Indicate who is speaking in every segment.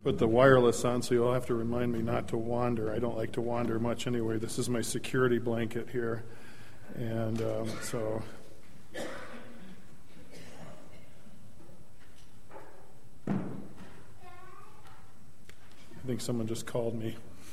Speaker 1: put the wireless on, so you'll have to remind me not to wander. I don't like to wander much anyway. This is my security blanket here. And so... I think someone just called me.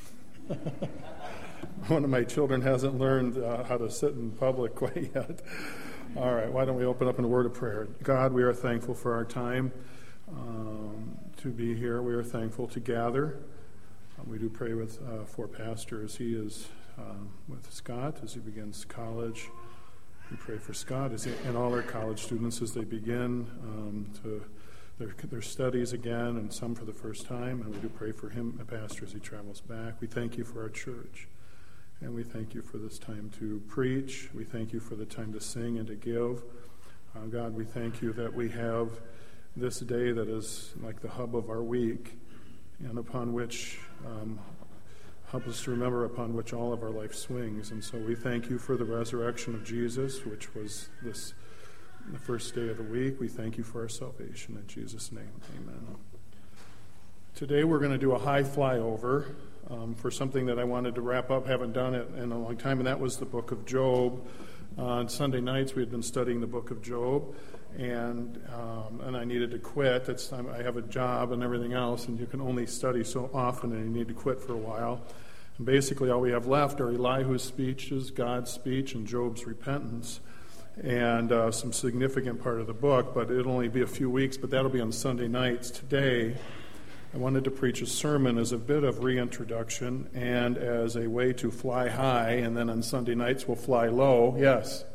Speaker 1: One of my children hasn't learned how to sit in public quite yet. All right, why don't we open up in a word of prayer. God, we are thankful for our time to be here. We are thankful to gather. We do pray for Pastor as he is with Scott as he begins college. We pray for Scott and all our college students as they begin to their studies again, and some for the first time. And we do pray for him, Pastor, as he travels back. We thank you for our church. And we thank you for this time to preach. We thank you for the time to sing and to give. God, we thank you that we have this day that is like the hub of our week, and upon which, help us to remember, upon which all of our life swings. And so we thank you for the resurrection of Jesus, which was the first day of the week. We thank you for our salvation. In Jesus' name, amen. Today we're going to do a high flyover for something that I wanted to wrap up. Haven't done it in a long time, and that was the book of Job. On Sunday nights we had been studying the book of Job, and I needed to quit. I have a job and everything else, and you can only study so often, and you need to quit for a while. And basically all we have left are Elihu's speeches, God's speech, and Job's repentance, and some significant part of the book, but it'll only be a few weeks, but that'll be on Sunday nights. Today, I wanted to preach a sermon as a bit of reintroduction and as a way to fly high, and then on Sunday nights we'll fly low. Yes?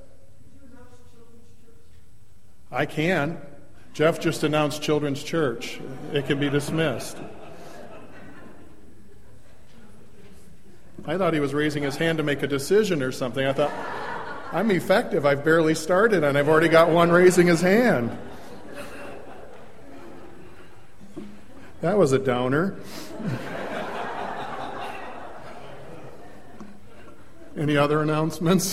Speaker 1: I can. Jeff just announced Children's Church. It can be dismissed. I thought he was raising his hand to make a decision or something. I thought, I'm effective. I've barely started, and I've already got one raising his hand. That was a downer. Any other announcements?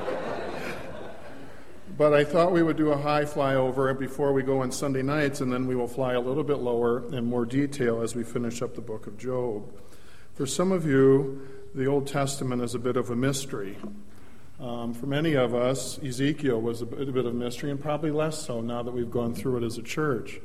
Speaker 1: But I thought we would do a high flyover before we go on Sunday nights, and then we will fly a little bit lower in more detail as we finish up the book of Job. For some of you, the Old Testament is a bit of a mystery. For many of us, Ezekiel was a bit of a mystery, and probably less so now that we've gone through it as a church.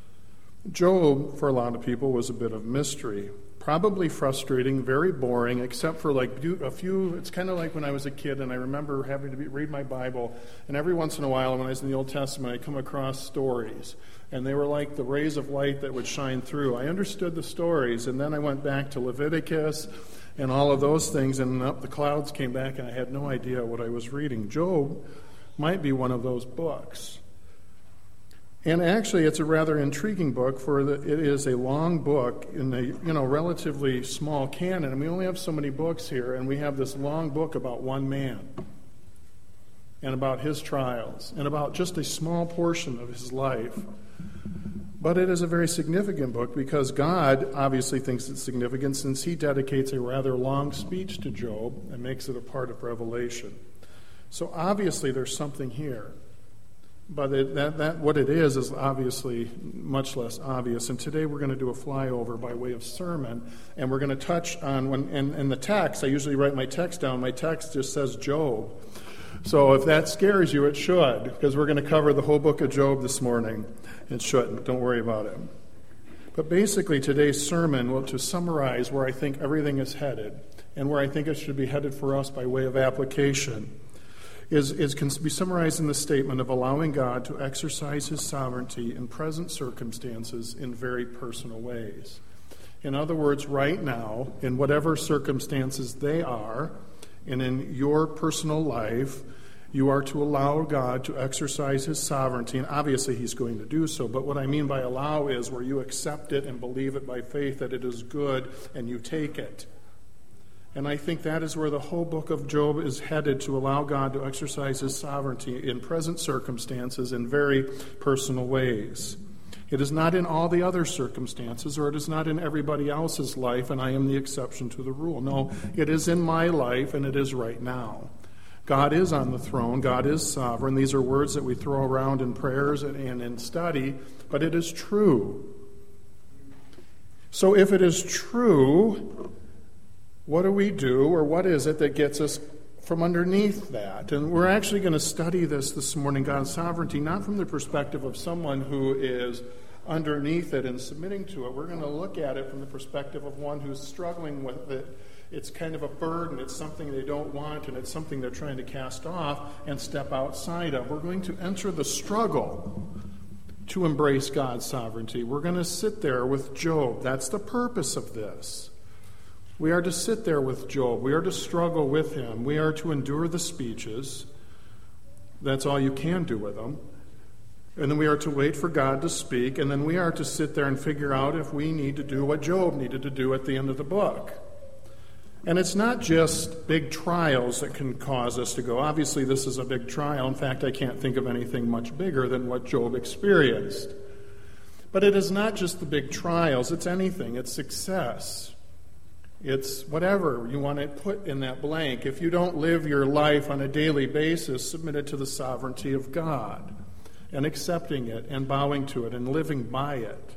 Speaker 1: Job, for a lot of people, was a bit of mystery. Probably frustrating, very boring, except for like a few. It's kind of like when I was a kid, and I remember having to read my Bible, and every once in a while when I was in the Old Testament, I'd come across stories, and they were like the rays of light that would shine through. I understood the stories, and then I went back to Leviticus and all of those things, and up the clouds came back, and I had no idea what I was reading. Job might be one of those books. And actually, it's a rather intriguing book, for it is a long book in a relatively small canon. And we only have so many books here, and we have this long book about one man and about his trials and about just a small portion of his life. But it is a very significant book because God obviously thinks it's significant since he dedicates a rather long speech to Job and makes it a part of Revelation. So obviously there's something here. But what it is obviously much less obvious. And today we're going to do a flyover by way of sermon, and we're going to touch on, in the text, I usually write my text down. My text just says Job. So if that scares you, it should, because we're going to cover the whole book of Job this morning. It shouldn't. Don't worry about it. But basically today's sermon, well, to summarize where I think everything is headed, and where I think it should be headed for us by way of application, can be summarized in the statement of allowing God to exercise his sovereignty in present circumstances in very personal ways. In other words, right now, in whatever circumstances they are, and in your personal life, you are to allow God to exercise his sovereignty, and obviously he's going to do so, but what I mean by allow is where you accept it and believe it by faith that it is good, and you take it. And I think that is where the whole book of Job is headed, to allow God to exercise his sovereignty in present circumstances in very personal ways. It is not in all the other circumstances, or it is not in everybody else's life, and I am the exception to the rule. No, it is in my life, and it is right now. God is on the throne. God is sovereign. These are words that we throw around in prayers and in study, but it is true. So if it is true, what do we do, or what is it that gets us from underneath that? And we're actually going to study this morning, God's sovereignty, not from the perspective of someone who is underneath it and submitting to it. We're going to look at it from the perspective of one who's struggling with it. It's kind of a burden. It's something they don't want, and it's something they're trying to cast off and step outside of. We're going to enter the struggle to embrace God's sovereignty. We're going to sit there with Job. That's the purpose of this. We are to sit there with Job. We are to struggle with him. We are to endure the speeches. That's all you can do with them. And then we are to wait for God to speak, and then we are to sit there and figure out if we need to do what Job needed to do at the end of the book. And it's not just big trials that can cause us to go. Obviously, this is a big trial. In fact, I can't think of anything much bigger than what Job experienced. But it is not just the big trials. It's anything. It's success. It's whatever you want to put in that blank. If you don't live your life on a daily basis submitted to the sovereignty of God and accepting it and bowing to it and living by it,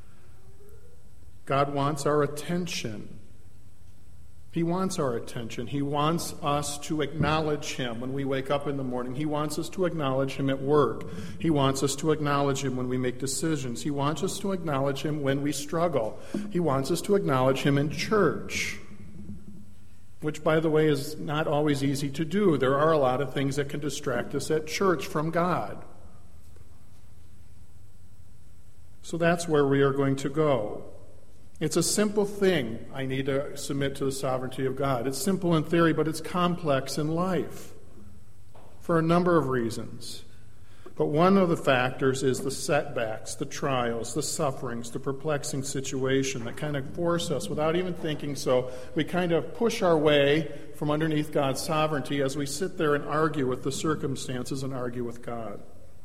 Speaker 1: God wants our attention. He wants our attention. He wants us to acknowledge him when we wake up in the morning. He wants us to acknowledge him at work. He wants us to acknowledge him when we make decisions. He wants us to acknowledge him when we struggle. He wants us to acknowledge him in church, which, by the way, is not always easy to do. There are a lot of things that can distract us at church from God. So that's where we are going to go. It's a simple thing. I need to submit to the sovereignty of God. It's simple in theory, but it's complex in life for a number of reasons. But one of the factors is the setbacks, the trials, the sufferings, the perplexing situation that kind of force us, without even thinking so, we kind of push our way from underneath God's sovereignty as we sit there and argue with the circumstances and argue with God.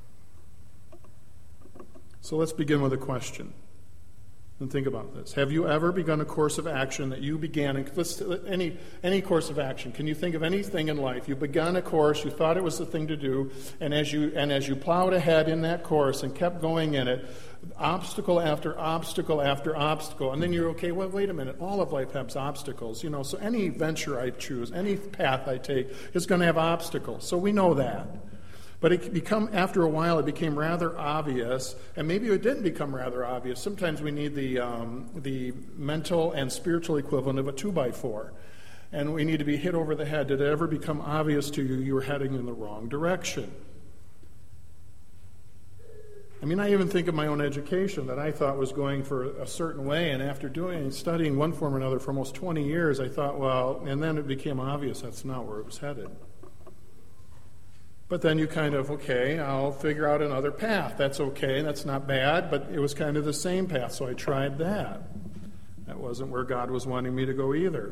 Speaker 1: So let's begin with a question. And think about this. Have you ever begun a course of action that you began? Any course of action. Can you think of anything in life? You began a course, you thought it was the thing to do, and as you plowed ahead in that course and kept going in it, obstacle after obstacle after obstacle, and then you're okay, well, wait a minute, all of life has obstacles, so any venture I choose, any path I take is going to have obstacles. So we know that. But after a while, it became rather obvious, and maybe it didn't become rather obvious. Sometimes we need the mental and spiritual equivalent of a 2x4, and we need to be hit over the head. Did it ever become obvious to you you were heading in the wrong direction? I mean, I even think of my own education that I thought was going for a certain way, and after studying one form or another for almost 20 years, I thought, well, and then it became obvious that's not where it was headed. But then you kind of, okay, I'll figure out another path. That's okay, that's not bad, but it was kind of the same path, so I tried that. That wasn't where God was wanting me to go either.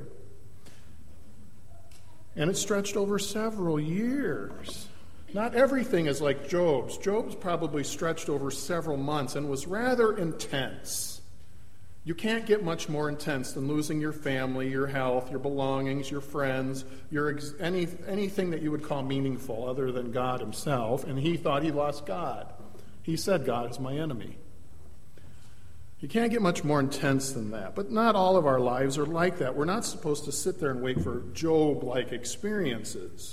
Speaker 1: And it stretched over several years. Not everything is like Job's. Job's probably stretched over several months and was rather intense. You can't get much more intense than losing your family, your health, your belongings, your friends, anything that you would call meaningful other than God himself. And he thought he lost God. He said, God is my enemy. You can't get much more intense than that. But not all of our lives are like that. We're not supposed to sit there and wait for Job-like experiences.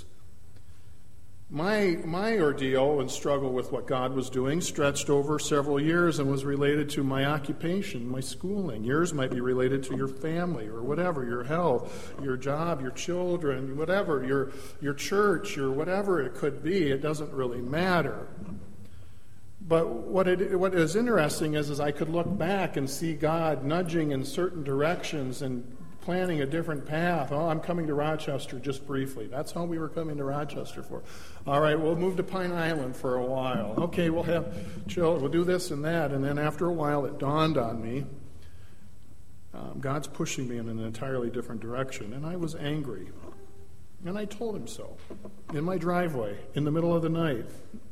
Speaker 1: My ordeal and struggle with what God was doing stretched over several years and was related to my occupation, my schooling. Yours might be related to your family or whatever, your health, your job, your children, whatever, your church, or whatever it could be. It doesn't really matter. But what is interesting is I could look back and see God nudging in certain directions and planning a different path. Oh, I'm coming to Rochester just briefly. That's all we were coming to Rochester for. All right, we'll move to Pine Island for a while. Okay, we'll have chill. We'll do this and that. And then after a while, it dawned on me, God's pushing me in an entirely different direction. And I was angry. And I told him so in my driveway in the middle of the night.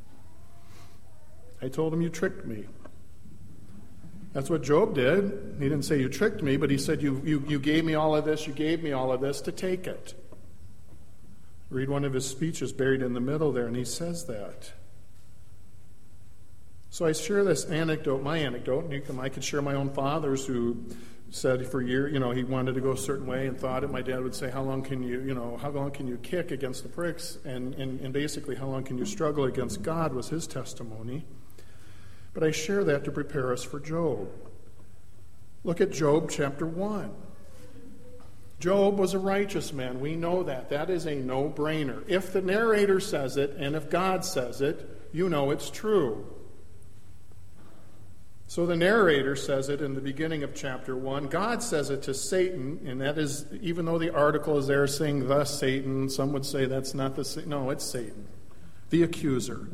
Speaker 1: I told him, you tricked me. That's what Job did. He didn't say you tricked me, but he said you gave me all of this, you gave me all of this to take it. Read one of his speeches buried in the middle there, and he says that. So I share this anecdote, my anecdote, and I could share my own father's who said for years, he wanted to go a certain way and thought it. My dad would say, how long can you kick against the pricks? And basically, how long can you struggle against God was his testimony. But I share that to prepare us for Job. Look at Job chapter 1. Job was a righteous man. We know that. That is a no-brainer. If the narrator says it, and if God says it, you know it's true. So the narrator says it in the beginning of chapter 1. God says it to Satan, and that is, even though the article is there saying, thus Satan, some would say that's not the Satan. No, it's Satan, the accuser.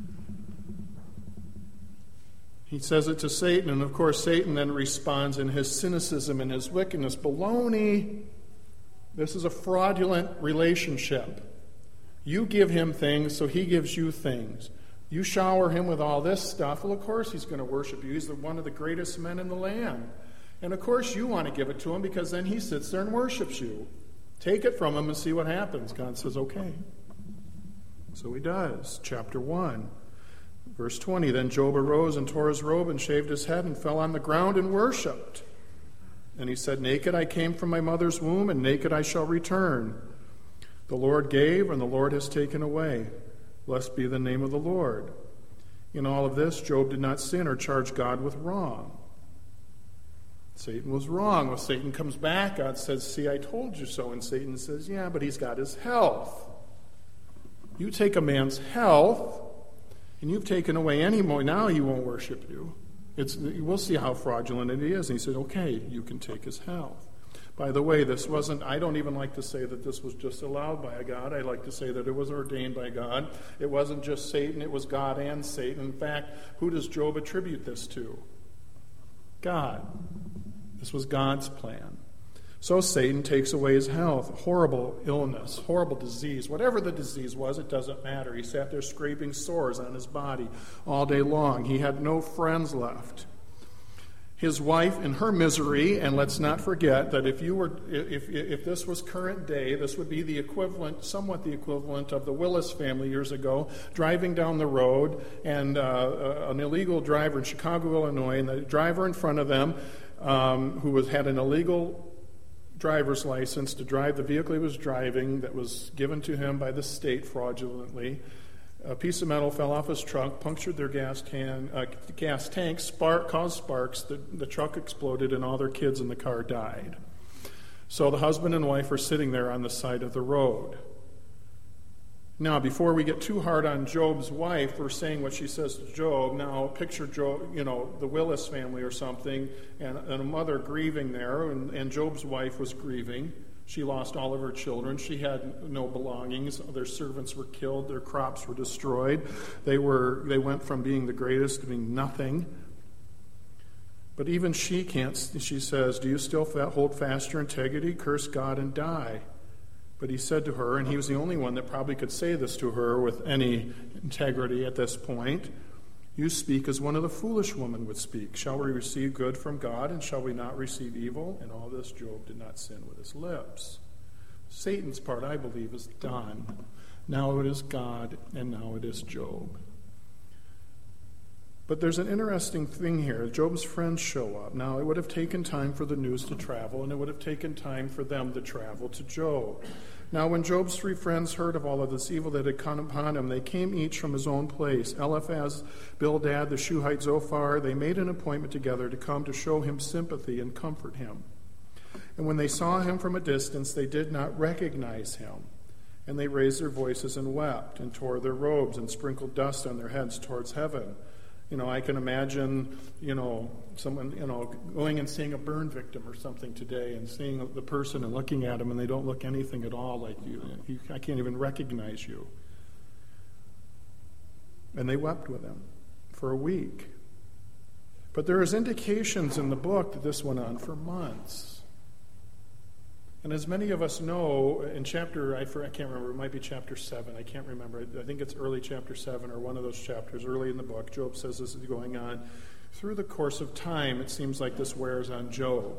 Speaker 1: He says it to Satan, and of course Satan then responds in his cynicism and his wickedness. Baloney. This is a fraudulent relationship. You give him things, so he gives you things. You shower him with all this stuff, well, of course he's going to worship you. He's one of the greatest men in the land. And of course you want to give it to him because then he sits there and worships you. Take it from him and see what happens. God says, okay. So he does. Chapter 1, verse 20. Then Job arose and tore his robe and shaved his head and fell on the ground and worshipped. And he said, naked I came from my mother's womb, and naked I shall return. The Lord gave, and the Lord has taken away. Blessed be the name of the Lord. In all of this, Job did not sin or charge God with wrong. Satan was wrong. When Satan comes back, God says, see, I told you so. And Satan says, yeah, but he's got his health. You take a man's health, and you've taken away any more. Now he won't worship you. We'll see how fraudulent it is. And he said, okay, you can take his health. By the way, I don't even like to say that this was just allowed by God. I like to say that it was ordained by God. It wasn't just Satan, it was God and Satan. In fact, who does Job attribute this to? God. This was God's plan. So Satan takes away his health, horrible illness, horrible disease. Whatever the disease was, it doesn't matter. He sat there scraping sores on his body all day long. He had no friends left. His wife in her misery, and let's not forget that if this was current day, this would be the equivalent, somewhat the equivalent of the Willis family years ago, driving down the road, and an illegal driver in Chicago, Illinois, and the driver in front of them, who had an illegal driver's license to drive the vehicle he was driving that was given to him by the state fraudulently. A piece of metal fell off his truck, punctured their gas tank, caused sparks. The truck exploded, and all their kids in the car died. So the husband and wife are sitting there on the side of the road. Now, before we get too hard on Job's wife for saying what she says to Job, now picture Job, the Willis family or something, and a mother grieving there, and Job's wife was grieving. She lost all of her children. She had no belongings. Their servants were killed. Their crops were destroyed. They went from being the greatest to being nothing. But even she can't. She says, do you still hold fast your integrity? Curse God and die. But he said to her, and he was the only one that probably could say this to her with any integrity at this point, you speak as one of the foolish women would speak. Shall we receive good from God, and shall we not receive evil? And all this Job did not sin with his lips. Satan's part, I believe, is done. Now it is God, and now it is Job. But there's an interesting thing here. Job's friends show up. Now, it would have taken time for the news to travel, and it would have taken time for them to travel to Job. Now, when Job's 3 friends heard of all of this evil that had come upon him, they came each from his own place. Eliphaz, Bildad, the Shuhite Zophar, they made an appointment together to come to show him sympathy and comfort him. And when they saw him from a distance, they did not recognize him. And they raised their voices and wept, and tore their robes, and sprinkled dust on their heads towards heaven. I can imagine, someone, going and seeing a burn victim or something today and seeing the person and looking at them and they don't look anything at all like you. I can't even recognize you. And they wept with him for a week. But there is indications in the book that this went on for months. And as many of us know, in chapter, I can't remember, it might be chapter 7, I can't remember. I think it's early chapter 7 or one of those chapters early in the book. Job says this is going on. Through the course of time, it seems like this wears on Job.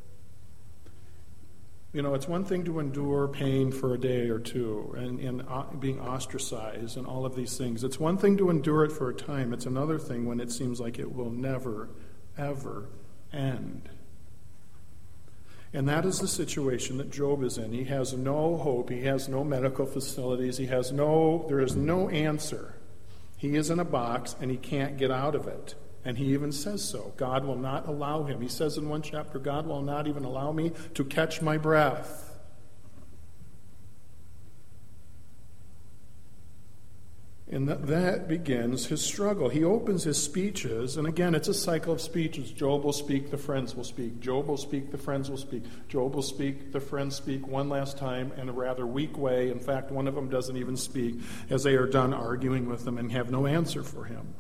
Speaker 1: It's one thing to endure pain for a day or two and being ostracized and all of these things. It's one thing to endure it for a time. It's another thing when it seems like it will never, ever end. And that is the situation that Job is in. He has no hope. He has no medical facilities. There is no answer. He is in a box and he can't get out of it. And he even says so. God will not allow him. He says in one chapter, God will not even allow me to catch my breath. And that begins his struggle. He opens his speeches, and again, it's a cycle of speeches. Job will speak, the friends will speak. Job will speak, the friends will speak. Job will speak, the friends speak one last time in a rather weak way. In fact, one of them doesn't even speak as they are done arguing with him and have no answer for him.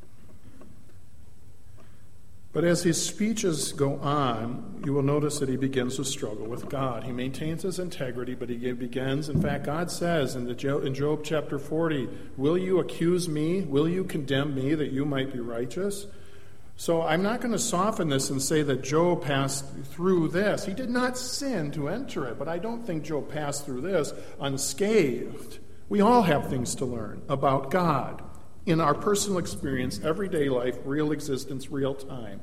Speaker 1: But as his speeches go on, you will notice that he begins to struggle with God. He maintains his integrity, but he begins, in fact, God says in Job chapter 40, will you accuse me? Will you condemn me that you might be righteous? So I'm not going to soften this and say that Job passed through this. He did not sin to enter it, but I don't think Job passed through this unscathed. We all have things to learn about God. In our personal experience, everyday life, real existence, real time.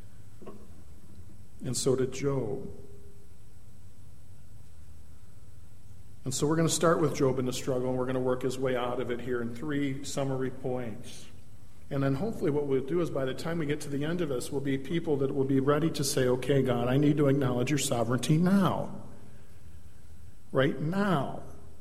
Speaker 1: And so did Job. And so we're going to start with Job in the struggle, and we're going to work his way out of it here in 3 summary points. And then hopefully what we'll do is by the time we get to the end of this, we'll be people that will be ready to say, okay, God, I need to acknowledge your sovereignty now. Right now.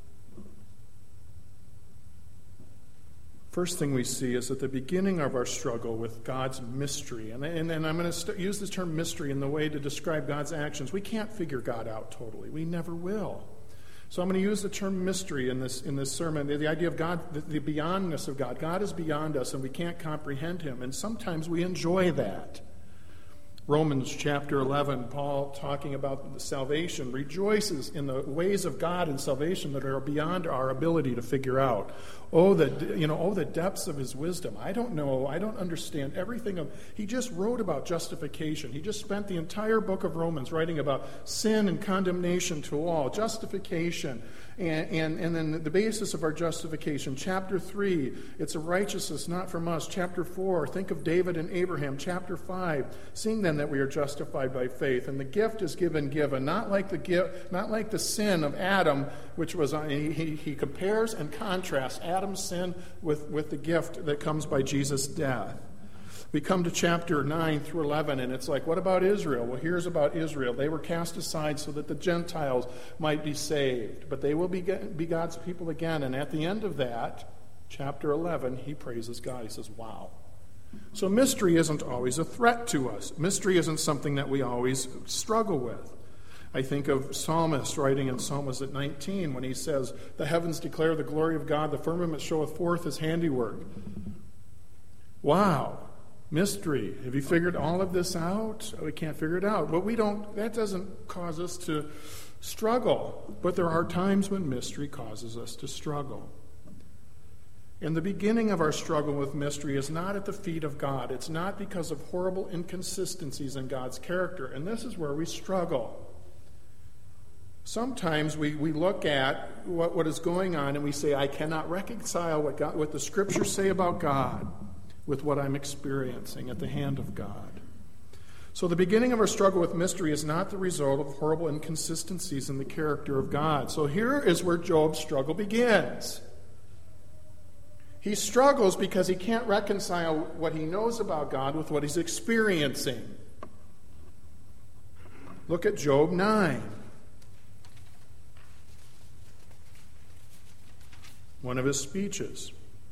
Speaker 1: First thing we see is at the beginning of our struggle with God's mystery. And I'm going to use this term mystery in the way to describe God's actions. We can't figure God out totally. We never will. So I'm going to use the term mystery in this sermon, the idea of God, the beyondness of God. God is beyond us and we can't comprehend him. And sometimes we enjoy that. Romans chapter 11, Paul talking about the salvation, rejoices in the ways of God and salvation that are beyond our ability to figure out. Oh, the depths of his wisdom. I don't know. I don't understand everything. He just wrote about justification. He just spent the entire book of Romans writing about sin and condemnation to all, justification, and then the basis of our justification. Chapter 3, it's a righteousness not from us. Chapter 4, think of David and Abraham. Chapter 5, seeing then that we are justified by faith, and the gift is given, not like the sin of Adam, which was he compares and contrasts Adam's sin with the gift that comes by Jesus' death. We come to chapter 9 through 11, and it's like, what about Israel? Well, here's about Israel. They were cast aside so that the Gentiles might be saved, but they will be God's people again. And at the end of that, chapter 11, he praises God. He says, wow. So mystery isn't always a threat to us. Mystery isn't something that we always struggle with. I think of Psalmist writing in Psalms at 19 when he says, the heavens declare the glory of God, the firmament showeth forth his handiwork. Wow. Mystery. Have you figured all of this out? We can't figure it out. But that doesn't cause us to struggle. But there are times when mystery causes us to struggle. And the beginning of our struggle with mystery is not at the feet of God. It's not because of horrible inconsistencies in God's character. And this is where we struggle. Sometimes we look at what is going on and we say, I cannot reconcile what the Scriptures say about God with what I'm experiencing at the hand of God. So the beginning of our struggle with mystery is not the result of horrible inconsistencies in the character of God. So here is where Job's struggle begins. He struggles because he can't reconcile what he knows about God with what he's experiencing. Look at Job 9. One of his speeches.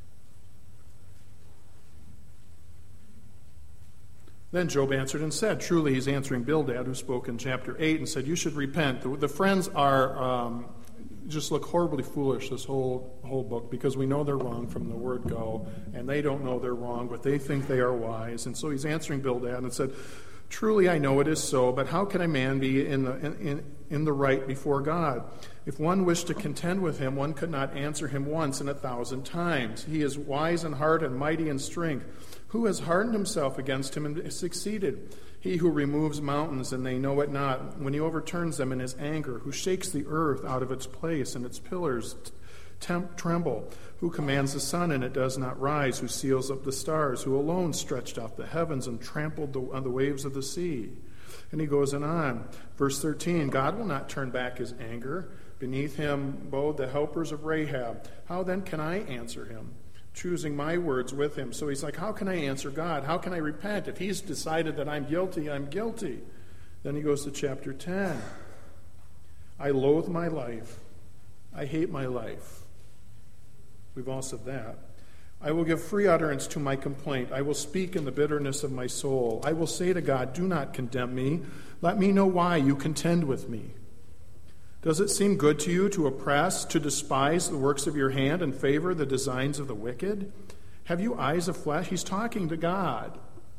Speaker 1: Then Job answered and said, truly he's answering Bildad, who spoke in chapter 8, and said, you should repent. The friends are just look horribly foolish, this whole book, because we know they're wrong from the word go, and they don't know they're wrong, but they think they are wise. And so he's answering Bildad and said, truly I know it is so, but how can a man be in the right before God? If one wished to contend with him, one could not answer him once in 1,000 times. He is wise in heart and mighty in strength. Who has hardened himself against him and succeeded? He who removes mountains and they know it not, when he overturns them in his anger, who shakes the earth out of its place and its pillars tremble, who commands the sun and it does not rise, who seals up the stars, who alone stretched out the heavens and trampled on the waves of the sea. And he goes on. Verse 13, God will not turn back his anger. Beneath him bowed the helpers of Rahab. How then can I answer him? Choosing my words with him. So he's like, how can I answer God? How can I repent? If he's decided that I'm guilty, I'm guilty. Then he goes to chapter 10. I loathe my life. I hate my life. We've all said that. I will give free utterance to my complaint. I will speak in the bitterness of my soul. I will say to God, do not condemn me. Let me know why you contend with me. Does it seem good to you to oppress, to despise the works of your hand and favor the designs of the wicked? Have you eyes of flesh? He's talking to God.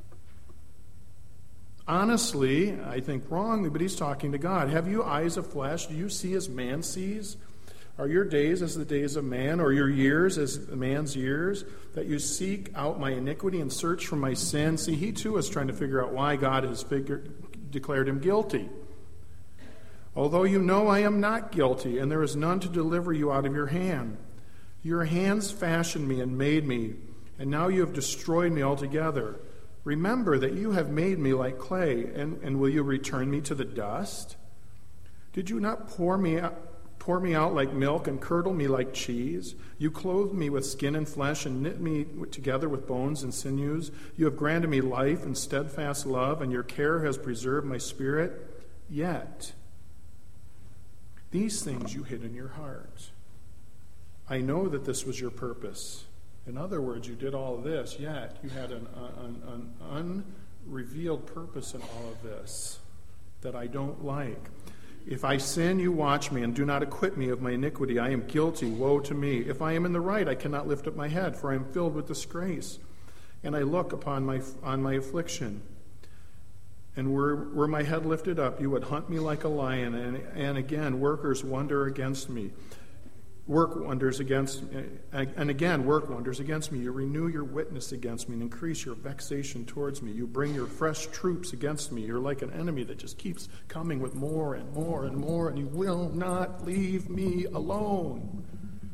Speaker 1: Honestly, I think wrongly, but he's talking to God. Have you eyes of flesh? Do you see as man sees? Are your days as the days of man, or your years as man's years, that you seek out my iniquity and search for my sin? See, he too is trying to figure out why God has declared him guilty. Although you know I am not guilty, and there is none to deliver you out of your hand. Your hands fashioned me and made me, and now you have destroyed me altogether. Remember that you have made me like clay, and will you return me to the dust? Did you not pour me out like milk and curdle me like cheese? You clothed me with skin and flesh and knit me together with bones and sinews. You have granted me life and steadfast love, and your care has preserved my spirit. Yet these things you hid in your heart. I know that this was your purpose. In other words, you did all of this, yet you had an unrevealed purpose in all of this that I don't like. If I sin, you watch me, and do not acquit me of my iniquity. I am guilty, woe to me. If I am in the right, I cannot lift up my head, for I am filled with disgrace. And I look upon my affliction. And were my head lifted up, you would hunt me like a lion. And again, workers wonder against me. Work wonders against me. And again, work wonders against me. You renew your witness against me and increase your vexation towards me. You bring your fresh troops against me. You're like an enemy that just keeps coming with more and more and more, and you will not leave me alone.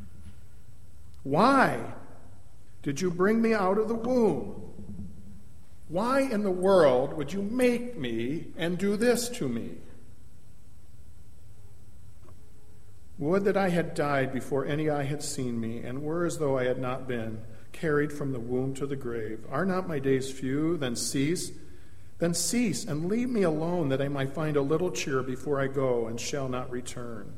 Speaker 1: Why did you bring me out of the womb? Why in the world would you make me and do this to me? Would that I had died before any eye had seen me, and were as though I had not been, carried from the womb to the grave. Are not my days few? Then cease, and leave me alone, that I might find a little cheer before I go, and shall not return.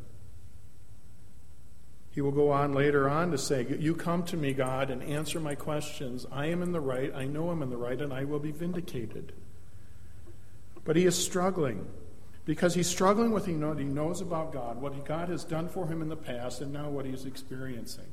Speaker 1: He will go on later on to say, you come to me, God, and answer my questions. I am in the right, I know I'm in the right, and I will be vindicated. But he is struggling, because he's struggling with what he knows about God, what God has done for him in the past, and now what he's experiencing.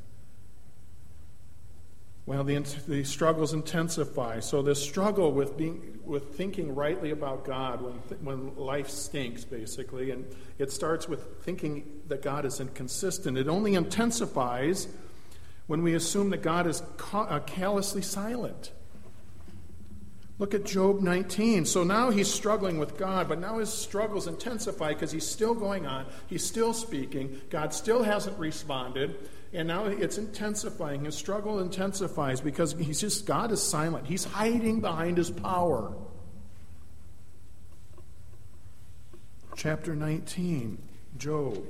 Speaker 1: Well, the struggles intensify. So this struggle with thinking rightly about God when life stinks, basically, and it starts with thinking that God is inconsistent. It only intensifies when we assume that God is callously silent. Look at Job 19. So now he's struggling with God, but now his struggles intensify because he's still going on. He's still speaking. God still hasn't responded. And now it's intensifying. His struggle intensifies because God is silent. He's hiding behind his power. Chapter 19, Job.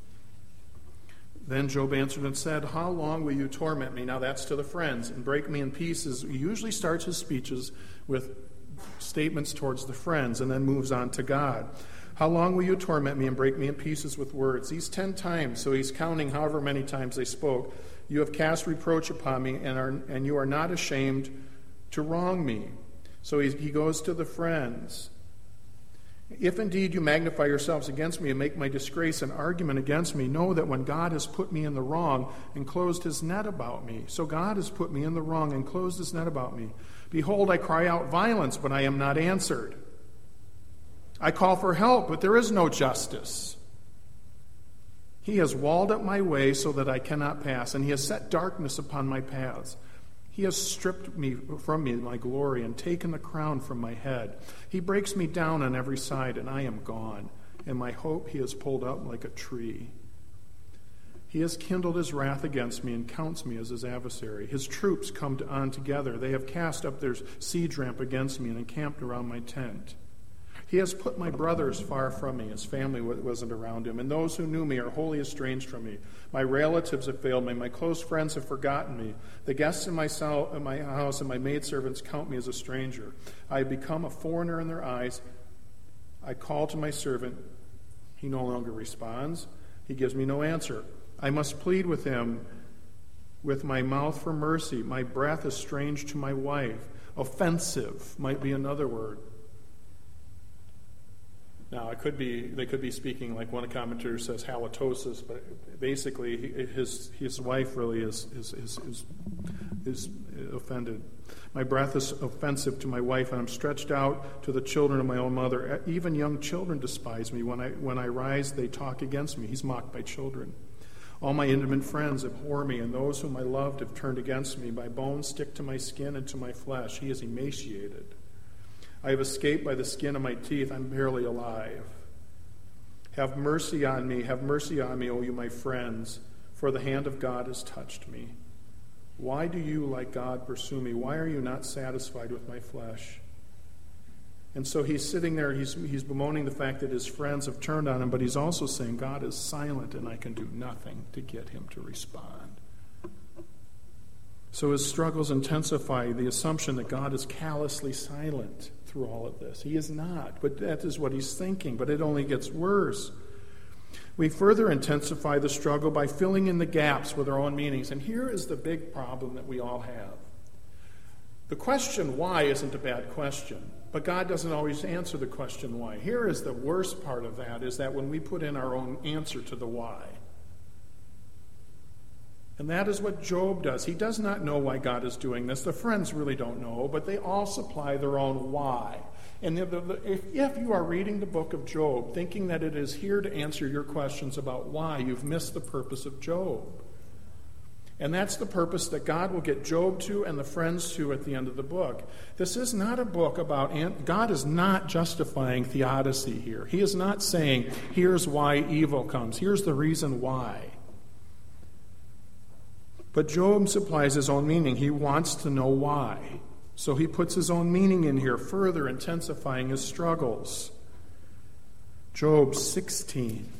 Speaker 1: Then Job answered and said, how long will you torment me? Now that's to the friends, and break me in pieces. He usually starts his speeches with statements towards the friends and then moves on to God. How long will you torment me and break me in pieces with words? These 10 times, so he's counting however many times they spoke. You have cast reproach upon me, and you are not ashamed to wrong me. So he goes to the friends. If indeed you magnify yourselves against me and make my disgrace an argument against me, know that when God has put me in the wrong and closed his net about me, so God has put me in the wrong and closed his net about me. Behold, I cry out violence, but I am not answered. I call for help, but there is no justice. He has walled up my way so that I cannot pass, and he has set darkness upon my paths. He has stripped from me my glory and taken the crown from my head. He breaks me down on every side, and I am gone, and my hope he has pulled up like a tree. He has kindled his wrath against me and counts me as his adversary. His troops come on together. They have cast up their siege ramp against me and encamped around my tent. He has put my brothers far from me. His family wasn't around him. And those who knew me are wholly estranged from me. My relatives have failed me. My close friends have forgotten me. The guests in my house and my maidservants count me as a stranger. I have become a foreigner in their eyes. I call to my servant. He no longer responds. He gives me no answer. I must plead with him with my mouth for mercy. My breath is strange to my wife. Offensive might be another word. Now, they could be speaking, like one commentator says, halitosis, but basically his wife really is offended. My breath is offensive to my wife, and I'm stretched out to the children of my own mother. Even young children despise me. When I rise, they talk against me. He's mocked by children. All my intimate friends abhor me, and those whom I loved have turned against me. My bones stick to my skin and to my flesh. He is emaciated. I have escaped by the skin of my teeth. I'm barely alive. Have mercy on me, O you my friends, for the hand of God has touched me. Why do you, like God, pursue me? Why are you not satisfied with my flesh? And so he's sitting there, he's bemoaning the fact that his friends have turned on him, but he's also saying, God is silent and I can do nothing to get him to respond. So his struggles intensify the assumption that God is callously silent through all of this. He is not, but that is what he's thinking, but it only gets worse. We further intensify the struggle by filling in the gaps with our own meanings. And here is the big problem that we all have. The question why isn't a bad question, but God doesn't always answer the question why. Here is the worst part of that, is that when we put in our own answer to the why. And that is what Job does. He does not know why God is doing this. The friends really don't know, but they all supply their own why. And if you are reading the book of Job thinking that it is here to answer your questions about why, you've missed the purpose of Job. And that's the purpose that God will get Job to and the friends to at the end of the book. This is not a book about, God is not justifying theodicy here. He is not saying, here's why evil comes. Here's the reason why. But Job supplies his own meaning. He wants to know why. So he puts his own meaning in here, further intensifying his struggles. Job 16.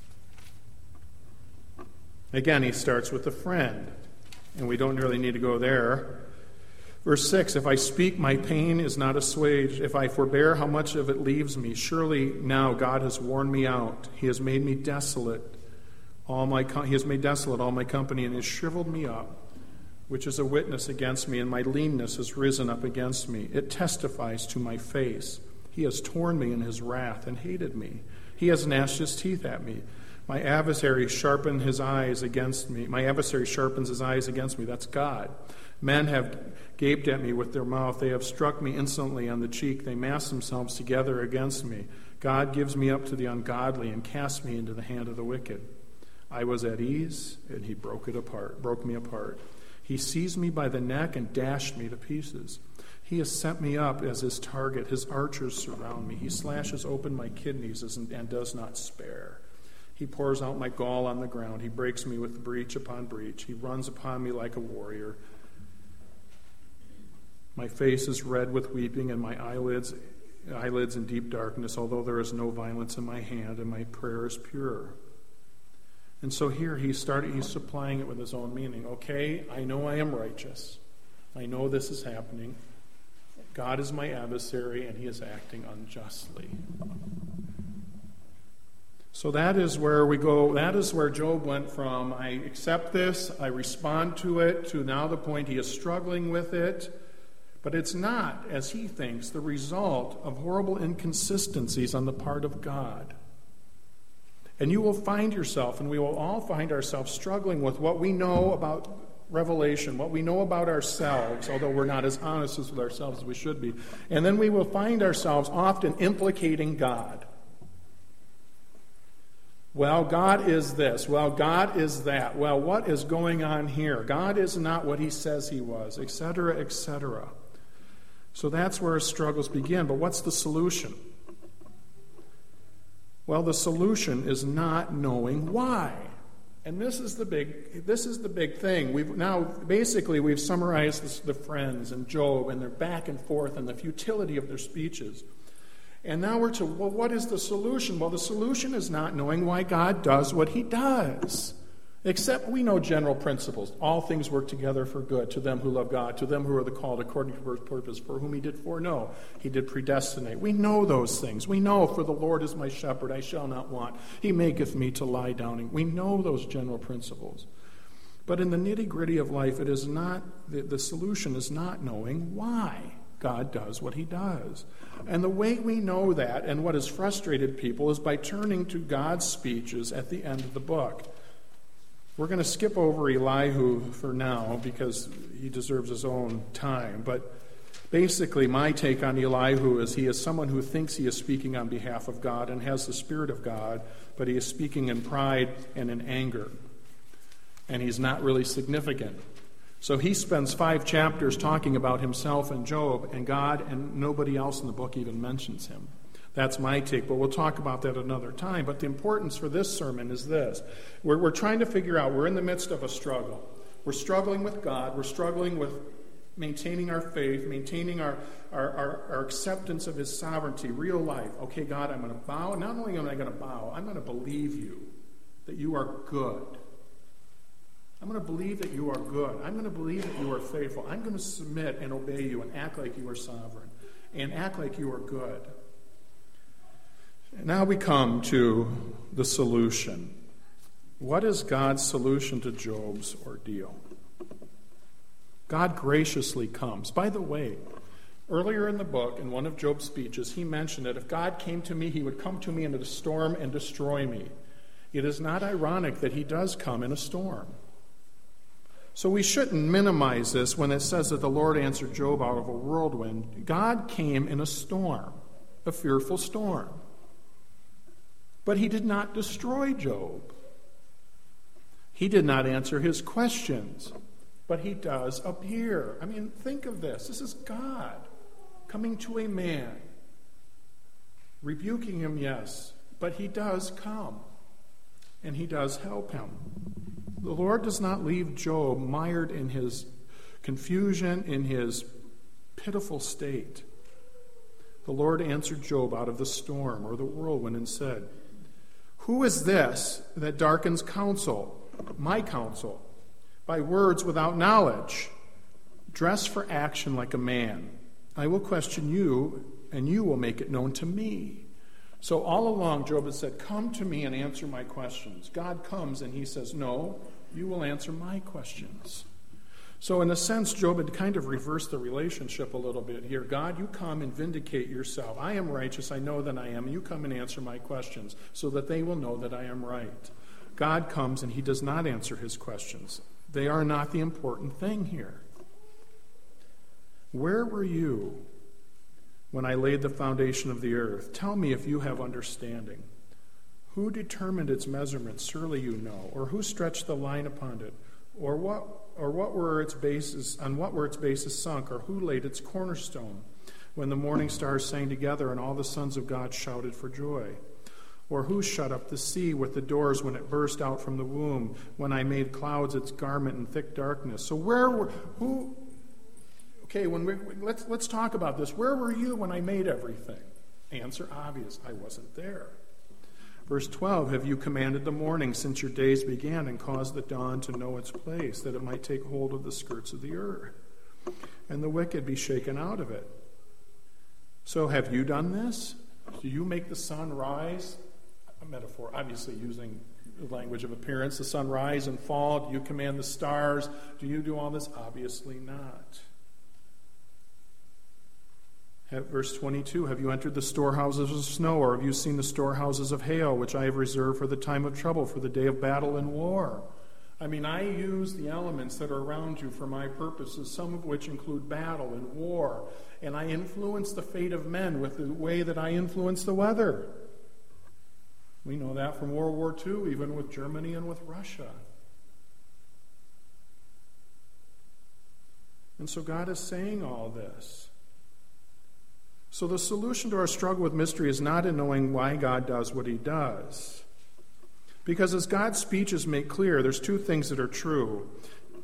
Speaker 1: Again, he starts with a friend, and we don't really need to go there. Verse 6, if I speak, my pain is not assuaged. If I forbear, how much of it leaves me? Surely now God has worn me out. He has made me desolate. He has made desolate all my company and has shriveled me up, which is a witness against me, and my leanness has risen up against me. It testifies to my face. He has torn me in his wrath and hated me. He has gnashed his teeth at me. My adversary sharpened his eyes against me. My adversary sharpens his eyes against me. That's God. Men have gaped at me with their mouth. They have struck me insolently on the cheek. They mass themselves together against me. God gives me up to the ungodly and casts me into the hand of the wicked. I was at ease, and he broke me apart. He seized me by the neck and dashed me to pieces. He has set me up as his target. His archers surround me. He slashes open my kidneys and does not spare. He pours out my gall on the ground. He breaks me with breach upon breach. He runs upon me like a warrior. My face is red with weeping, and my eyelids in deep darkness, although there is no violence in my hand, and my prayer is pure. And so here he's supplying it with his own meaning. Okay, I know I am righteous. I know this is happening. God is my adversary, and he is acting unjustly. So that is where we go. That is where Job went from, I accept this, I respond to it, to now the point he is struggling with it. But it's not, as he thinks, the result of horrible inconsistencies on the part of God. And you will find yourself, and we will all find ourselves struggling with what we know about Revelation, what we know about ourselves, although we're not as honest with ourselves as we should be. And then we will find ourselves often implicating God. Well, God is this. Well, God is that. Well, what is going on here? God is not what he says he was, etc., etc. So that's where our struggles begin. But what's the solution? Well, the solution is not knowing why. And this is the big thing. We've summarized the friends and Job and their back and forth and the futility of their speeches. And now we're to, well, what is the solution? Well, the solution is not knowing why God does what he does. Except we know general principles. All things work together for good to them who love God, to them who are the called according to his purpose, for whom he did foreknow. He did predestinate. We know those things. We know, for the Lord is my shepherd, I shall not want. He maketh me to lie down. We know those general principles. But in the nitty-gritty of life, it is not, the solution is not knowing why God does what he does. And the way we know that, and what has frustrated people, is by turning to God's speeches at the end of the book. We're going to skip over Elihu for now because he deserves his own time. But basically, my take on Elihu is he is someone who thinks he is speaking on behalf of God and has the Spirit of God, but he is speaking in pride and in anger. And he's not really significant. So he spends 5 chapters talking about himself and Job and God, and nobody else in the book even mentions him. That's my take, but we'll talk about that another time. But the importance for this sermon is this. We're trying to figure out, we're in the midst of a struggle. We're struggling with God. We're struggling with maintaining our faith, maintaining our acceptance of his sovereignty, real life. Okay, God, I'm going to bow. Not only am I going to bow, I'm going to believe you, that you are good. I'm going to believe that you are good. I'm going to believe that you are faithful. I'm going to submit and obey you and act like you are sovereign and act like you are good. And now we come to the solution. What is God's solution to Job's ordeal? God graciously comes. By the way, earlier in the book, in one of Job's speeches, he mentioned that if God came to me, he would come to me in a storm and destroy me. It is not ironic that he does come in a storm. So we shouldn't minimize this when it says that the Lord answered Job out of a whirlwind. God came in a storm, a fearful storm. But he did not destroy Job. He did not answer his questions, but he does appear. I mean, think of this. This is God coming to a man, rebuking him, yes, but he does come, and he does help him. The Lord does not leave Job mired in his confusion, in his pitiful state. The Lord answered Job out of the storm or the whirlwind and said, "Who is this that darkens counsel, my counsel, by words without knowledge? Dress for action like a man. I will question you, and you will make it known to me." So all along, Job has said, come to me and answer my questions. God comes and he says, no, you will answer my questions. So in a sense, Job had kind of reversed the relationship a little bit here. God, you come and vindicate yourself. I am righteous, I know that I am. You come and answer my questions so that they will know that I am right. God comes and he does not answer his questions. They are not the important thing here. Where were you when I laid the foundation of the earth? Tell me if you have understanding. Who determined its measurements? Surely you know. Or who stretched the line upon it? Or what were its bases? On what were its bases sunk? Or who laid its cornerstone? When the morning stars sang together and all the sons of God shouted for joy. Or who shut up the sea with the doors when it burst out from the womb? When I made clouds its garment in thick darkness. So who? Okay, let's talk about this. Where were you when I made everything? Answer obvious. I wasn't there. Verse 12, have you commanded the morning since your days began and caused the dawn to know its place, that it might take hold of the skirts of the earth, and the wicked be shaken out of it? So have you done this? Do you make the sun rise? A metaphor, obviously using the language of appearance. The sun rise and fall. Do you command the stars? Do you do all this? Obviously not. Verse 22, have you entered the storehouses of snow, or have you seen the storehouses of hail, which I have reserved for the time of trouble, for the day of battle and war? I mean, I use the elements that are around you for my purposes, some of which include battle and war, and I influence the fate of men with the way that I influence the weather. We know that from World War II, even with Germany and with Russia. And so God is saying all this. So the solution to our struggle with mystery is not in knowing why God does what he does. Because as God's speeches make clear, there's two things that are true.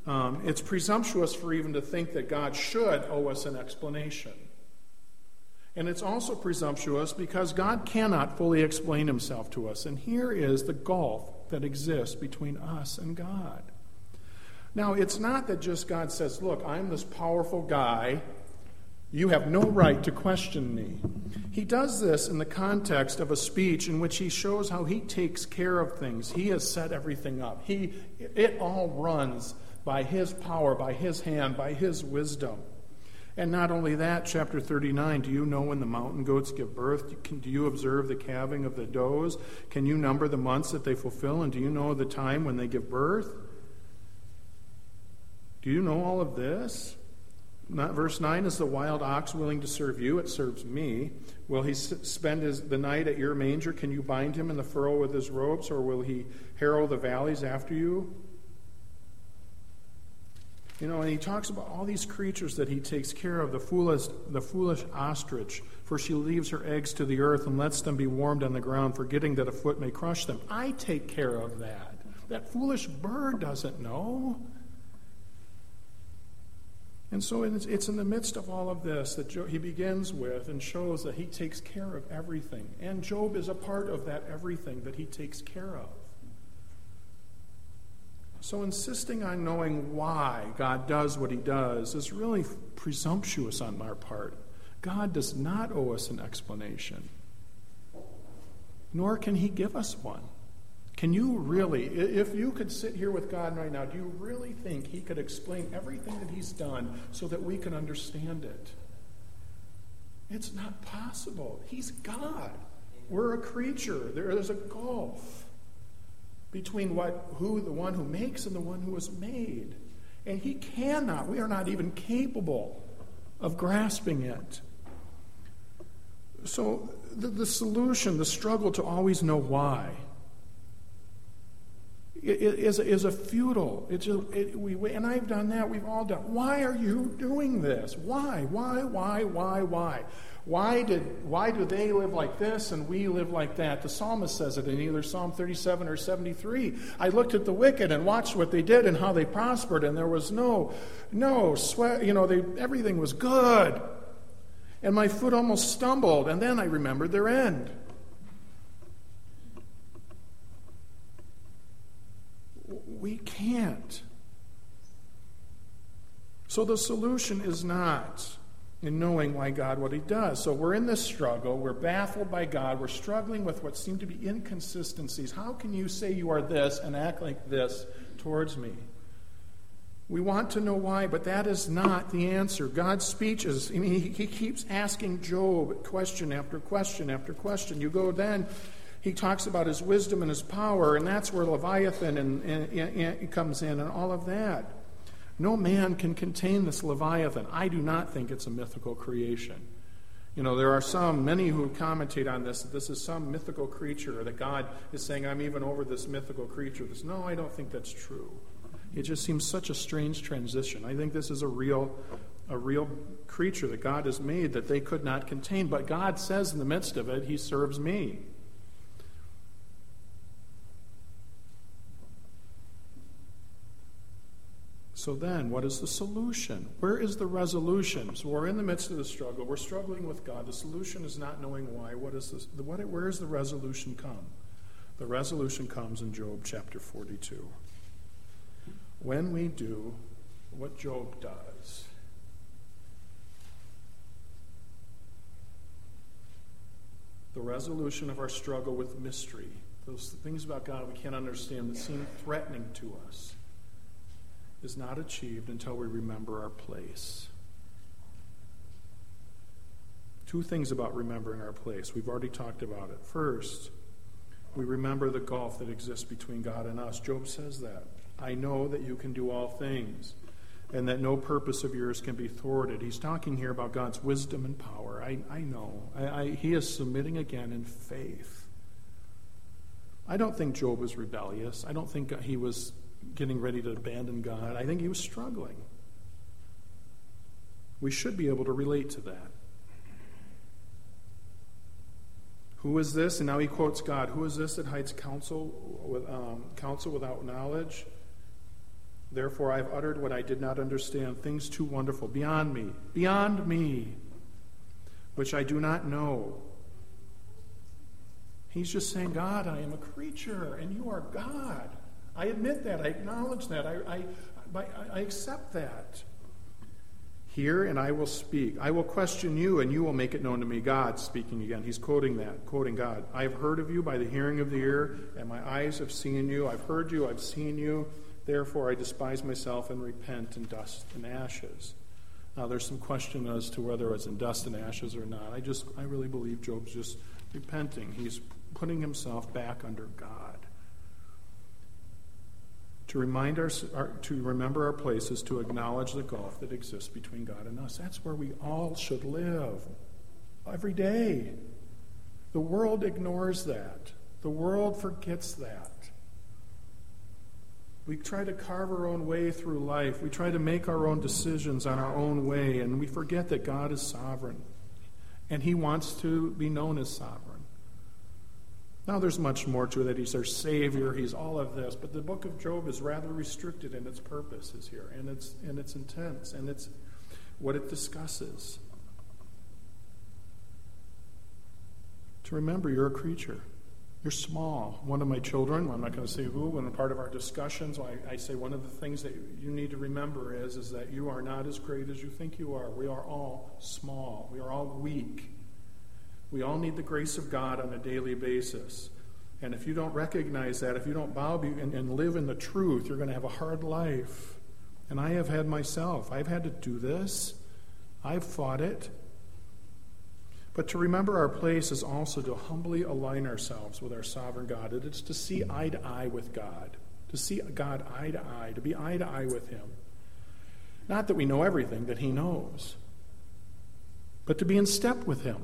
Speaker 1: It's presumptuous for even to think that God should owe us an explanation. And it's also presumptuous because God cannot fully explain himself to us. And here is the gulf that exists between us and God. Now, it's not that just God says, look, I'm this powerful guy. You have no right to question me. He does this in the context of a speech in which he shows how he takes care of things. He has set everything up. It all runs by his power, by his hand, by his wisdom. And not only that, chapter 39, do you know when the mountain goats give birth? Do you observe the calving of the does? Can you number the months that they fulfill? And do you know the time when they give birth? Do you know all of this? Verse 9, is the wild ox willing to serve you? It serves me. Will he spend the night at your manger? Can you bind him in the furrow with his ropes, or will he harrow the valleys after you? And he talks about all these creatures that he takes care of. The foolish ostrich, for she leaves her eggs to the earth and lets them be warmed on the ground, forgetting that a foot may crush them. I take care of that. That foolish bird doesn't know. And so it's in the midst of all of this that he begins with and shows that he takes care of everything. And Job is a part of that everything that he takes care of. So insisting on knowing why God does what he does is really presumptuous on our part. God does not owe us an explanation, nor can he give us one. Can you really, if you could sit here with God right now, do you really think he could explain everything that he's done so that we can understand it? It's not possible. He's God. We're a creature. There's a gulf between the one who makes and the one who is made. And he cannot, we are not even capable of grasping it. So the solution, the struggle to always know why, is a futile. And I've done that. We've all done. Why are you doing this? Why? Why do they live like this and we live like that? The psalmist says it in either Psalm 37 or 73. I looked at the wicked and watched what they did and how they prospered, and there was no sweat. Everything was good, and my foot almost stumbled. And then I remembered their end. We can't. So the solution is not in knowing why God what he does. So we're in this struggle. We're baffled by God. We're struggling with what seem to be inconsistencies. How can you say you are this and act like this towards me? We want to know why, but that is not the answer. God's speech is, he keeps asking Job question after question after question. You go then, he talks about his wisdom and his power, and that's where Leviathan and comes in and all of that. No man can contain this Leviathan. I do not think it's a mythical creation. There are many who commentate on this, that this is some mythical creature, that God is saying, I'm even over this mythical creature. No, I don't think that's true. It just seems such a strange transition. I think this is a real creature that God has made that they could not contain. But God says in the midst of it, he serves me. So then, what is the solution? Where is the resolution? So we're in the midst of the struggle. We're struggling with God. The solution is not knowing why. Where does the resolution come? The resolution comes in Job chapter 42. When we do what Job does, the resolution of our struggle with mystery, those things about God we can't understand that seem threatening to us, is not achieved until we remember our place. Two things about remembering our place. We've already talked about it. First, we remember the gulf that exists between God and us. Job says that. I know that you can do all things, and that no purpose of yours can be thwarted. He's talking here about God's wisdom and power. I know. He is submitting again in faith. I don't think Job was rebellious. I don't think he was getting ready to abandon God. I think he was struggling. We should be able to relate to that. Who is this? And now he quotes God. Who is this that hides counsel without knowledge? Therefore I have uttered what I did not understand, things too wonderful, beyond me. which I do not know. He's just saying, God, I am a creature, and you are God. I admit that. I acknowledge that. I accept that. Hear, and I will speak. I will question you, and you will make it known to me. God speaking again. He's quoting God. I have heard of you by the hearing of the ear, and my eyes have seen you. I've heard you, I've seen you. Therefore I despise myself and repent in dust and ashes. Now there's some question as to whether it's in dust and ashes or not. I really believe Job's just repenting. He's putting himself back under God. To remember our place is to acknowledge the gulf that exists between God and us. That's where we all should live every day. The world ignores that. The world forgets that. We try to carve our own way through life. We try to make our own decisions on our own way, and we forget that God is sovereign, and he wants to be known as sovereign. Now, there's much more to it, that he's our Savior, he's all of this, but the book of Job is rather restricted in its purposes here, and its intents, and it's what it discusses. To remember, you're a creature. You're small. One of my children, I'm not going to say who, when part of our discussions, I say one of the things that you need to remember is that you are not as great as you think you are. We are all small. We are all weak. We all need the grace of God on a daily basis. And if you don't recognize that, if you don't bow and live in the truth, you're going to have a hard life. And I have had myself. I've had to do this. I've fought it. But to remember our place is also to humbly align ourselves with our sovereign God. It is to see eye to eye with God. To see God eye to eye. To be eye to eye with him. Not that we know everything that he knows, but to be in step with him.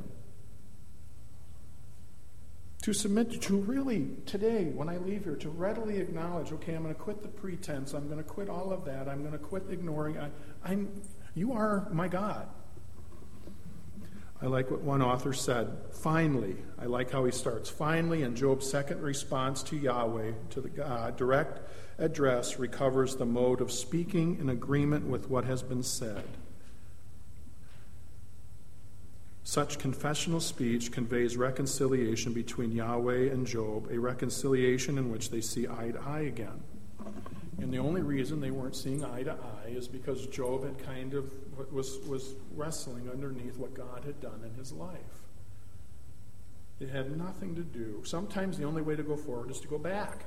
Speaker 1: To submit to really, today, when I leave here, to readily acknowledge, okay, I'm going to quit the pretense. I'm going to quit all of that. I'm going to quit ignoring. You are my God. I like what one author said. Finally, I like how he starts. Finally, in Job's second response to Yahweh, to the God, direct address recovers the mode of speaking in agreement with what has been said. Such confessional speech conveys reconciliation between Yahweh and Job, a reconciliation in which they see eye to eye again. And the only reason they weren't seeing eye to eye is because Job had kind of was wrestling underneath what God had done in his life. It had nothing to do. Sometimes the only way to go forward is to go back.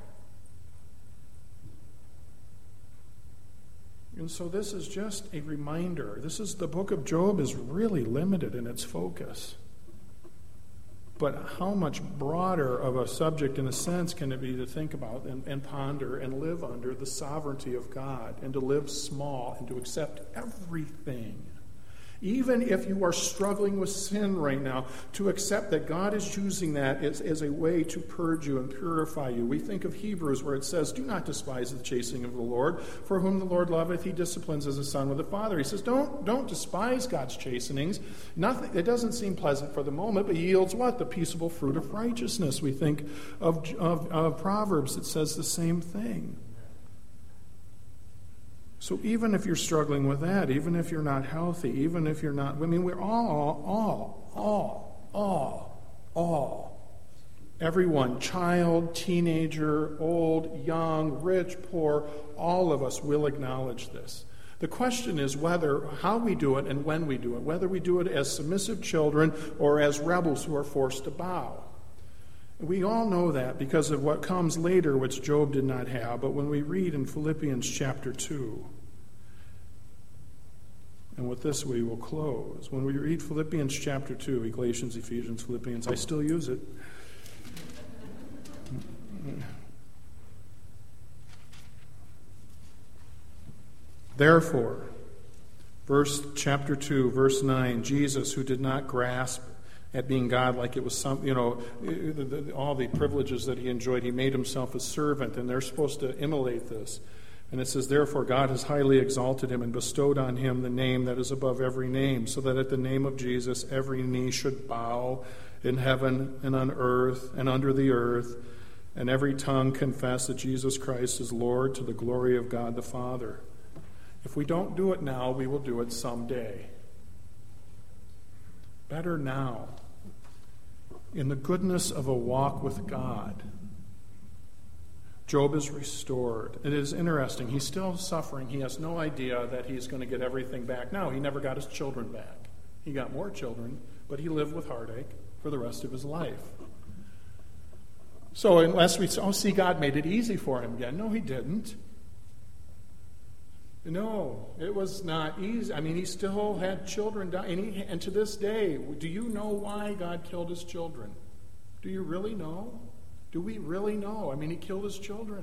Speaker 1: And so this is just a reminder. The book of Job is really limited in its focus. But how much broader of a subject, in a sense, can it be to think about and ponder and live under the sovereignty of God, and to live small and to accept everything. Even if you are struggling with sin right now, to accept that God is using that as a way to purge you and purify you. We think of Hebrews where it says, do not despise the chastening of the Lord, for whom the Lord loveth, he disciplines as a son with a father. He says, don't despise God's chastenings. Nothing, it doesn't seem pleasant for the moment, but yields what? The peaceable fruit of righteousness. We think of Proverbs that says the same thing. So even if you're struggling with that, even if you're not healthy, even if you're not, we're all, everyone, child, teenager, old, young, rich, poor, all of us will acknowledge this. The question is how we do it and when we do it, whether we do it as submissive children or as rebels who are forced to bow. We all know that because of what comes later, which Job did not have. But when we read in Philippians chapter 2, and with this we will close. When we read Philippians chapter 2, Galatians, Ephesians, Philippians, I still use it. Therefore, chapter 2, verse 9, Jesus, who did not grasp at being God like it was some, all the privileges that he enjoyed, he made himself a servant, and they're supposed to emulate this. And it says, therefore God has highly exalted him and bestowed on him the name that is above every name, so that at the name of Jesus every knee should bow in heaven and on earth and under the earth, and every tongue confess that Jesus Christ is Lord, to the glory of God the Father. If we don't do it now, we will do it someday. better now, in the goodness of a walk with God. Job is restored. It is interesting. He's still suffering. He has no idea that he's going to get everything back. No, he never got his children back. He got more children, but he lived with heartache for the rest of his life. So unless we see God made it easy for him again. No, he didn't. No, it was not easy. I mean, he still had children die. And to this day, do you know why God killed his children? Do you really know? Do we really know? I mean, he killed his children.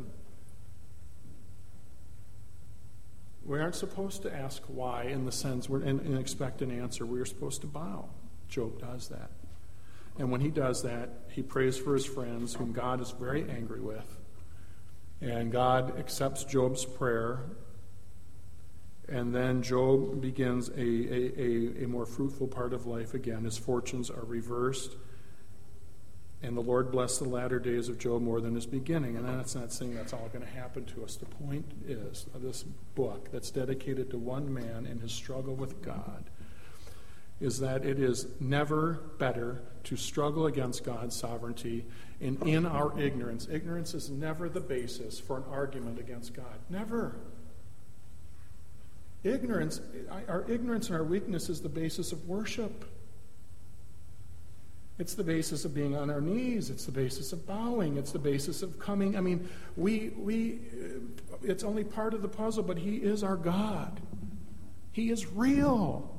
Speaker 1: We aren't supposed to ask why in the sense and expect an answer. We are supposed to bow. Job does that. And when he does that, he prays for his friends, whom God is very angry with. And God accepts Job's prayer. And then Job begins a more fruitful part of life again. His fortunes are reversed. And the Lord blessed the latter days of Job more than his beginning. And that's not saying that's all going to happen to us. The point is, this book that's dedicated to one man and his struggle with God is that it is never better to struggle against God's sovereignty and in our ignorance. Ignorance is never the basis for an argument against God. Never. Our ignorance and our weakness is the basis of worship. It's the basis of being on our knees. It's the basis of bowing. It's the basis of coming. I mean, it's only part of the puzzle, but he is our God. He is real.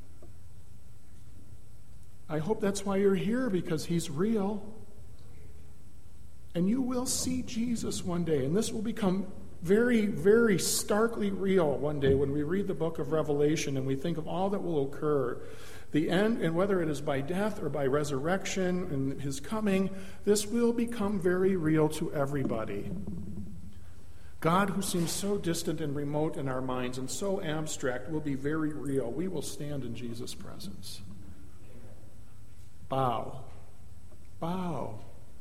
Speaker 1: I hope that's why you're here, because he's real. And you will see Jesus one day, and this will become very, very starkly real one day when we read the book of Revelation and we think of all that will occur. The end, and whether it is by death or by resurrection and his coming, this will become very real to everybody. God, who seems so distant and remote in our minds and so abstract, will be very real. We will stand in Jesus' presence. Bow. Bow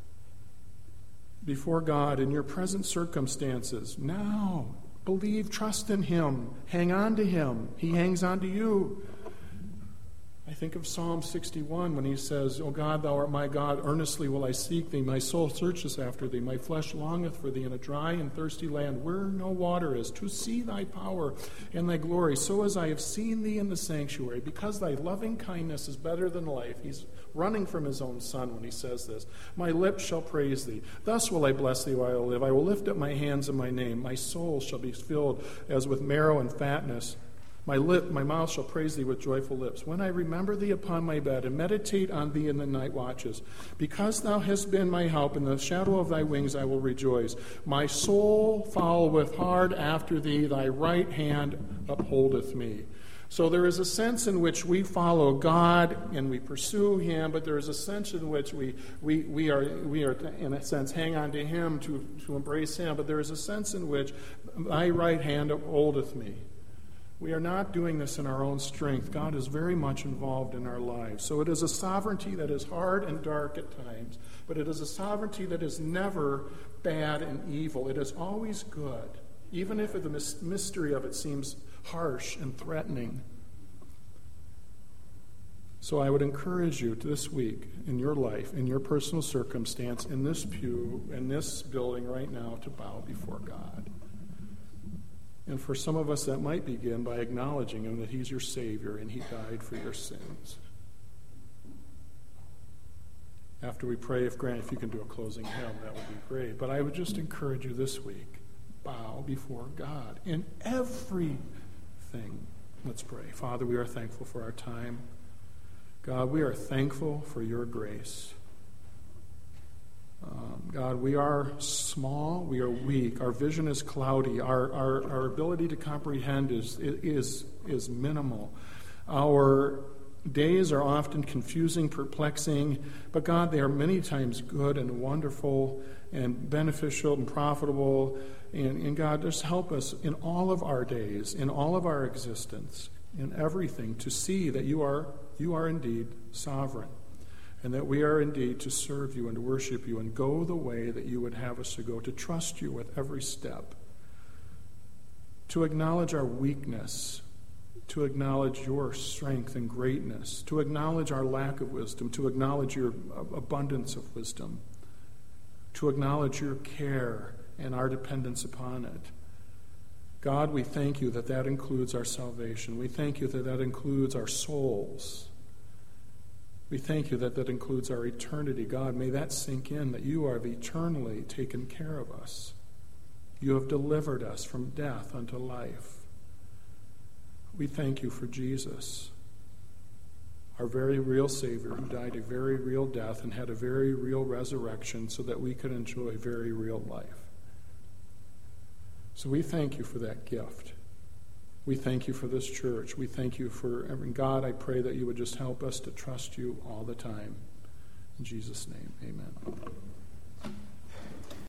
Speaker 1: before God in your present circumstances. Now, believe, trust in him. Hang on to him. He hangs on to you. I think of Psalm 61 when he says, O God, thou art my God, earnestly will I seek thee. My soul searcheth after thee. My flesh longeth for thee in a dry and thirsty land where no water is, to see thy power and thy glory, so as I have seen thee in the sanctuary. Because thy loving kindness is better than life. He's running from his own son when he says this. My lips shall praise thee. Thus will I bless thee while I live. I will lift up my hands in my name. My soul shall be filled as with marrow and fatness. My mouth shall praise thee with joyful lips. When I remember thee upon my bed and meditate on thee in the night watches, because thou hast been my help, in the shadow of thy wings I will rejoice. My soul followeth hard after thee, thy right hand upholdeth me. So there is a sense in which we follow God and we pursue him, but there is a sense in which we are in a sense hang on to him to embrace him, but there is a sense in which thy right hand upholdeth me. We are not doing this in our own strength. God is very much involved in our lives. So it is a sovereignty that is hard and dark at times, but it is a sovereignty that is never bad and evil. It is always good, even if the mystery of it seems harsh and threatening. So I would encourage you this week in your life, in your personal circumstance, in this pew, in this building right now, to bow before God. And for some of us, that might begin by acknowledging him that he's your Savior and he died for your sins. After we pray, if you can do a closing hymn, that would be great. But I would just encourage you this week, bow before God in everything. Let's pray. Father, we are thankful for our time. God, we are thankful for your grace. God, we are small, we are weak, our vision is cloudy, our ability to comprehend is minimal. Our days are often confusing, perplexing, but God, they are many times good and wonderful and beneficial and profitable. And God, just help us in all of our days, in all of our existence, in everything, to see that you are indeed sovereign. And that we are indeed to serve you and to worship you and go the way that you would have us to go, to trust you with every step, to acknowledge our weakness, to acknowledge your strength and greatness, to acknowledge our lack of wisdom, to acknowledge your abundance of wisdom, to acknowledge your care and our dependence upon it. God, we thank you that that includes our salvation. We thank you that that includes our souls. We thank you that that includes our eternity. God, may that sink in, that you have eternally taken care of us. You have delivered us from death unto life. We thank you for Jesus, our very real Savior, who died a very real death and had a very real resurrection so that we could enjoy very real life. So we thank you for that gift. We thank you for this church. We thank you for every God. I pray that you would just help us to trust you all the time. In Jesus' name, amen.